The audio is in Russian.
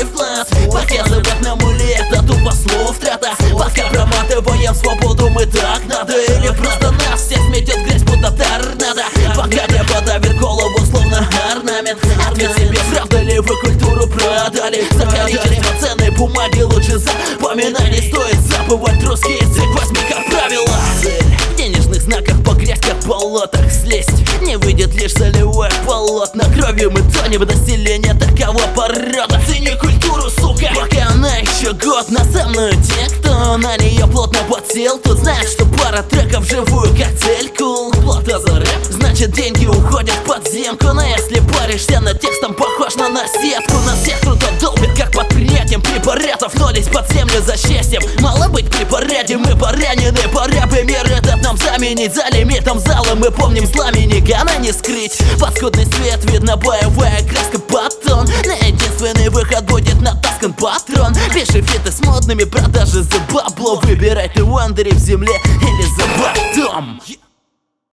вклад. Показывать нам или это тупо слов трата. Пока проматываем свободу мы так надо. Или просто нас всех сметет грязь, будто торнадо. Пока не подавит голову, словно орнамент. Ответь себе, правда ли вы культуру продали? За количество ценной бумаги лучше запоминай. Не стоит забывать русский язык, возьми как правило. Цель в денежных знаках погрязть, как в болотах слезть. Не выйдет лишь солевое полотно. Кровью мы тонем, население такого порода. Цени культуру, сука, пока она еще годна. Со мной те, кто на нее плотно подсел, тут знает, что пара треков живую как цель. Кул, плата за рэп, значит деньги уходят в подземку. Но если паришься над текстом, похож на наседку. Нас всех круто долбят, как под принятием препаратов. Нолись под землю за счастьем. Мало быть при параде, мы поранены. Пора бы мир этот нам заменить. За лимитом зала мы помним знамени. Гана не скрыть, под скудный свет видно боевая краска батон. На единственный выход будет натаскан патрон. Пиши фиты с модными, продажи за бабло. Выбирай ты в андере в земле или за бортом.